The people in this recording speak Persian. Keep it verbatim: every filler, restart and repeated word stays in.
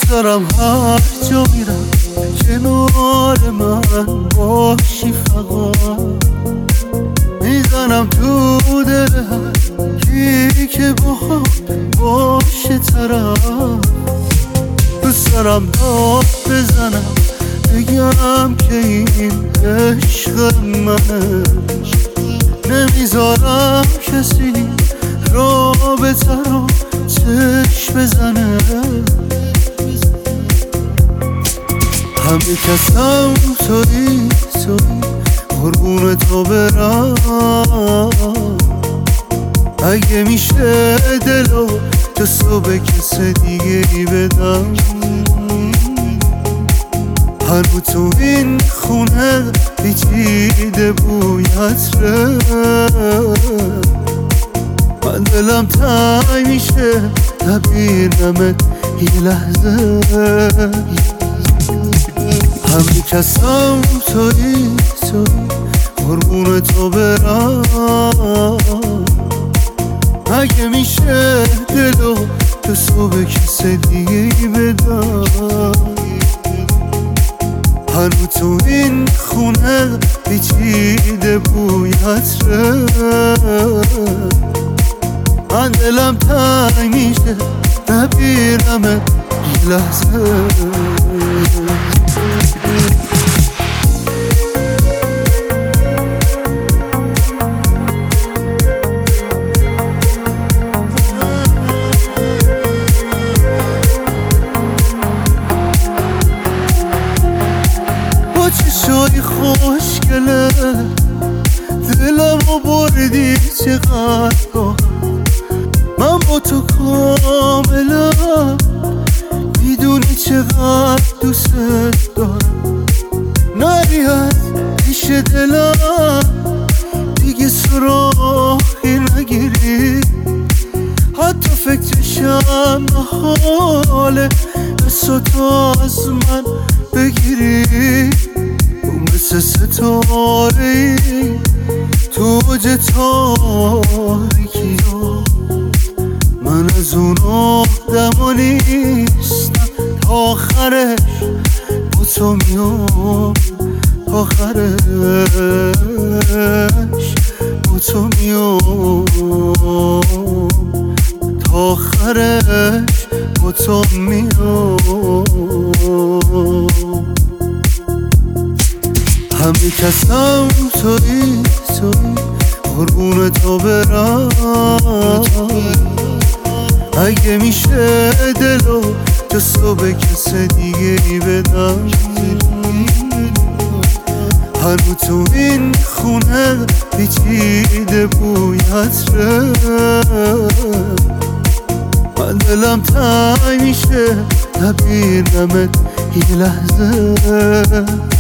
دارم هر جا میرم کنار من باشی، فقط میزنم تو دل هر کی که با باشه طرف. دوست دارم داد بزنم بگم که این عشق منه، نمیذارم کسی رابطه رو چشم بزنه. همه کسم تویی تویی قربون تو برم. اگه میشه دلو دستو به کس دیگه ای بدم. هنو تو این خونه پیچیده بوی عطره، من دلم تنگ میشه نبینمت یه لحظه. همه کسم تویی تویی قربون تو برم. اگه میشه دلو دستو به کس دیگه ای بدم. هنو تو این خونه پیچیده بوی عطره، من دلم تنگ میشه نبینمت یه لحظه. چشای خوشگله دلمو بردی چقدر گاه. من با تو کاملم، میدونی چقدر دوست دارم. نری از پیش دلم دیگه سراغی نگیری، حتی فکرشم محاله دستو تو از من بگیری. مثل ستاره تو اوج تاریکی ها، من از اون آدما نیستم تا آخرش با تو میام. آخرش با تو میام، تا آخرش با تو میام. همه کسم تویی تویی قربون تو برم. اگه میشه دلو دستو به کس دیگه ای بدم. هنو تو این خونه پیچیده بوی عطره، من دلم تنگ میشه نبینمت یه لحظه.